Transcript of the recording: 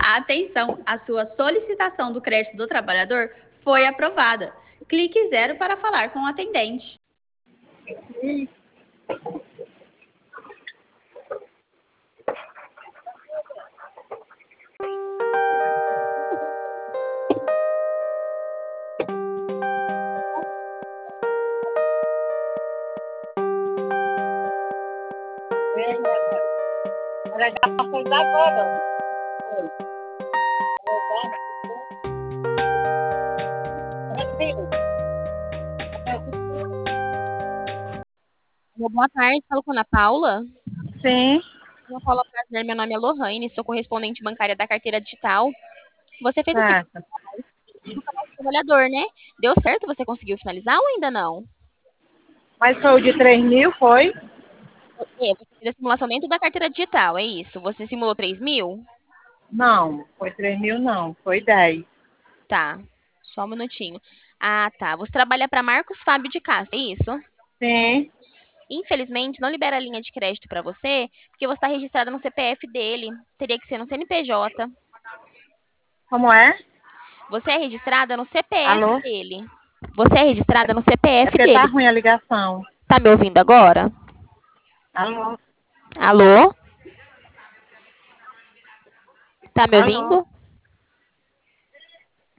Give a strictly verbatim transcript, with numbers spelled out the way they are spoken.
Atenção, a sua solicitação do crédito do trabalhador foi aprovada. Clique zero para falar com o atendente. Já passou agora. Boa tarde, falo com a Ana Paula. Sim. Ana Paula, prazer, meu nome é Lohane, sou correspondente bancária da carteira digital. Você fez o seguinte Certo. trabalhador, né? Deu certo? Você conseguiu finalizar ou ainda não? Mas foi o de três mil, foi? É, você fez a simulação dentro da carteira digital, é isso? Você simulou três mil? Não, foi três mil não, foi dez. Tá, só um minutinho. Ah, tá. Você trabalha para Marcos Fábio de Castro, é isso? Sim. Infelizmente, não libera a linha de crédito para você, porque você está registrada no C P F dele. Teria que ser no C N P J. Como é? Você é registrada no C P F Alô? dele. Você é registrada no É C P F porque tá dele. ruim a ligação. Tá me ouvindo agora? Alô? Alô? Tá me Alô? ouvindo?